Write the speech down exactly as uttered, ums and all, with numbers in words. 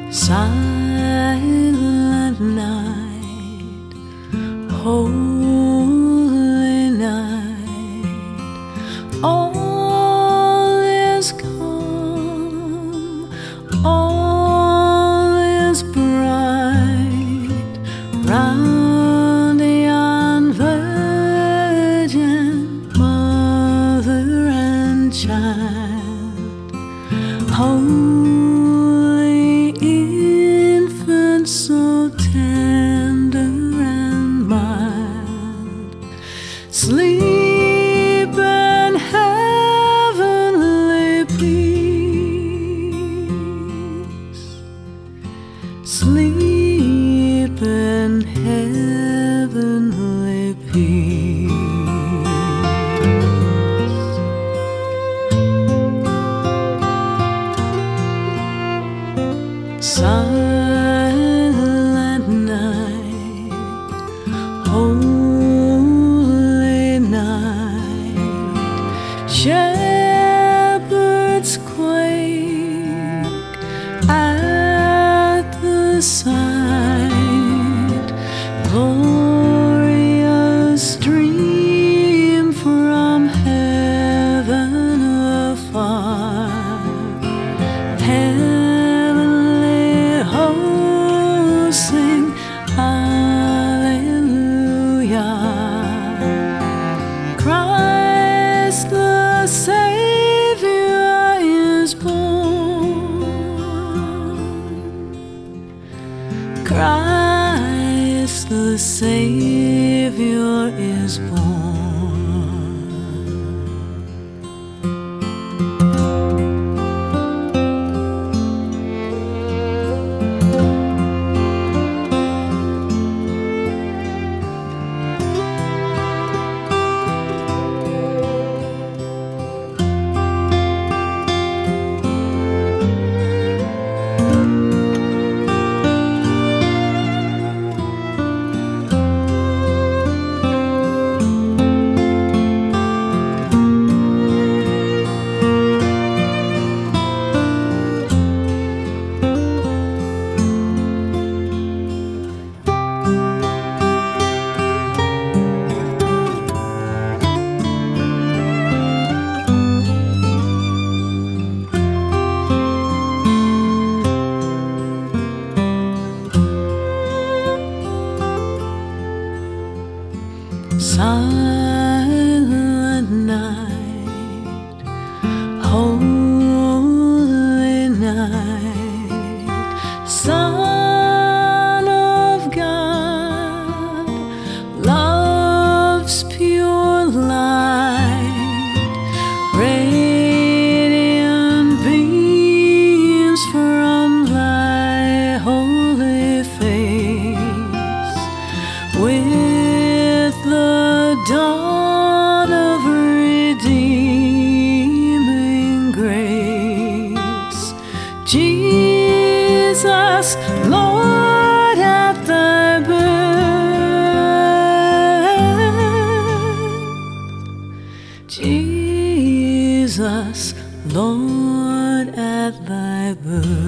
Silent night, holy night, all is calm, all is bright, round yon virgin mother and child. Holy infant, so tender and mild, sleep in heavenly peace, sleep in heavenly peace. Silent night, holy night, shepherds quake at the sight, glorious stream from heaven afar. Sing hallelujah. Christ the Savior is born. Christ the Savior is born. Silent night, holy night, Son of God, love's pure light, radiant beams from thy holy face. With the dawn of redeeming grace, Jesus, Lord, at thy birth, Jesus, Lord, at thy birth.